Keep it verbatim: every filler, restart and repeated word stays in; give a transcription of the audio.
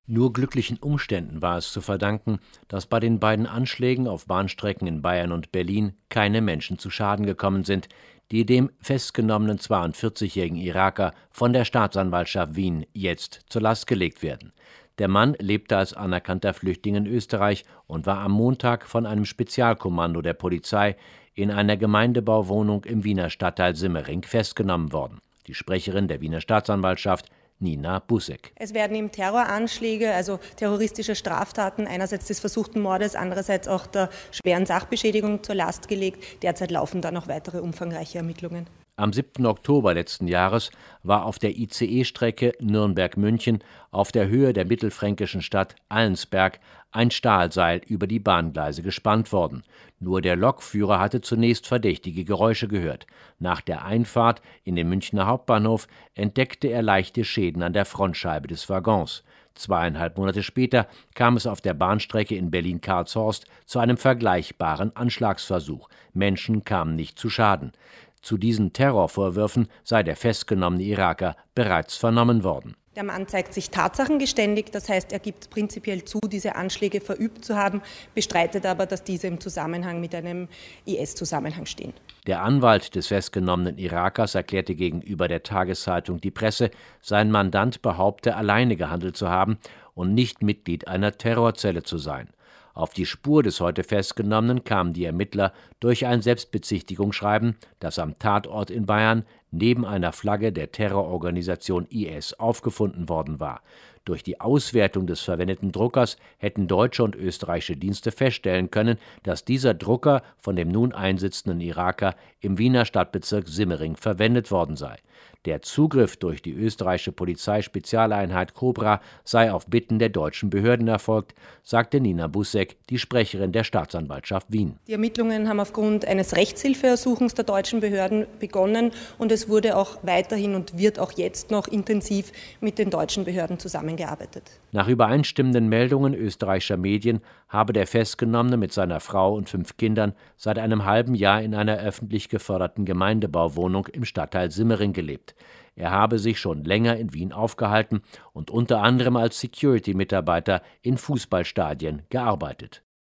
Nur glücklichen Umständen war es zu verdanken, dass bei den beiden Anschlägen auf Bahnstrecken in Bayern und Berlin keine Menschen zu Schaden gekommen sind, die dem festgenommenen zweiundvierzigjährigen Iraker von der Staatsanwaltschaft Wien jetzt zur Last gelegt werden. Der Mann lebte als anerkannter Flüchtling in Österreich und war am Montag von einem Spezialkommando der Polizei in einer Gemeindebauwohnung im Wiener Stadtteil Simmering festgenommen worden. Die Sprecherin der Wiener Staatsanwaltschaft, Nina Busseck: Es werden ihm Terroranschläge, also terroristische Straftaten, einerseits des versuchten Mordes, andererseits auch der schweren Sachbeschädigung zur Last gelegt. Derzeit laufen da noch weitere umfangreiche Ermittlungen. Am siebten Oktober letzten Jahres war auf der I C E-Strecke Nürnberg-München auf der Höhe der mittelfränkischen Stadt Allensberg ein Stahlseil über die Bahngleise gespannt worden. Nur der Lokführer hatte zunächst verdächtige Geräusche gehört. Nach der Einfahrt in den Münchner Hauptbahnhof entdeckte er leichte Schäden an der Frontscheibe des Waggons. Zweieinhalb Monate später kam es auf der Bahnstrecke in Berlin-Karlshorst zu einem vergleichbaren Anschlagsversuch. Menschen kamen nicht zu Schaden. Zu diesen Terrorvorwürfen sei der festgenommene Iraker bereits vernommen worden. Der Mann zeigt sich tatsachengeständig, das heißt, er gibt prinzipiell zu, diese Anschläge verübt zu haben, bestreitet aber, dass diese im Zusammenhang mit einem I S-Zusammenhang stehen. Der Anwalt des festgenommenen Irakers erklärte gegenüber der Tageszeitung Die Presse, sein Mandant behaupte, alleine gehandelt zu haben und nicht Mitglied einer Terrorzelle zu sein. Auf die Spur des heute Festgenommenen kamen die Ermittler durch ein Selbstbezichtigungsschreiben, das am Tatort in Bayern neben einer Flagge der Terrororganisation I S aufgefunden worden war. Durch die Auswertung des verwendeten Druckers hätten deutsche und österreichische Dienste feststellen können, dass dieser Drucker von dem nun einsitzenden Iraker im Wiener Stadtbezirk Simmering verwendet worden sei. Der Zugriff durch die österreichische Polizeispezialeinheit Cobra sei auf Bitten der deutschen Behörden erfolgt, sagte Nina Busseck, die Sprecherin der Staatsanwaltschaft Wien. Die Ermittlungen haben aufgrund eines Rechtshilfeersuchens der deutschen Behörden begonnen und es wurde auch weiterhin und wird auch jetzt noch intensiv mit den deutschen Behörden zusammengearbeitet. Nach übereinstimmenden Meldungen österreichischer Medien habe der Festgenommene mit seiner Frau und fünf Kindern seit einem halben Jahr in einer öffentlich geförderten Gemeindebauwohnung im Stadtteil Simmering gelebt. Er habe sich schon länger in Wien aufgehalten und unter anderem als Security-Mitarbeiter in Fußballstadien gearbeitet.